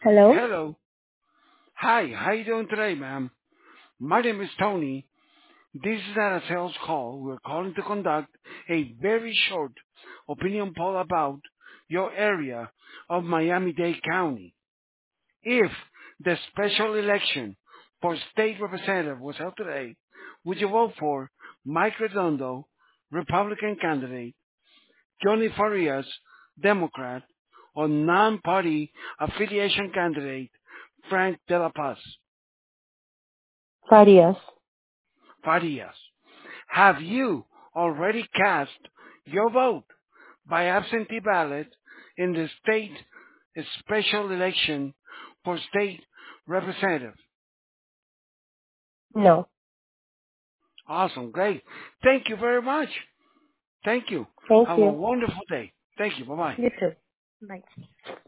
Hello? Hello. Hi, how you doing today, ma'am? My name is Tony. This is not a sales call. We're calling to conduct a very short opinion poll about your area of Miami-Dade County. If the special election for state representative was held today, would you vote for Mike Redondo, Republican candidate, Johnny Farias, Democrat, or non-party affiliation candidate, Frank De La Paz? Farias. Farias. Have you already cast your vote by absentee ballot in the state special election for state representative? No. Awesome, great. Thank you very much. Thank you. Thank Have a you. wonderful day. Thank you. Bye-bye. You too. Bye.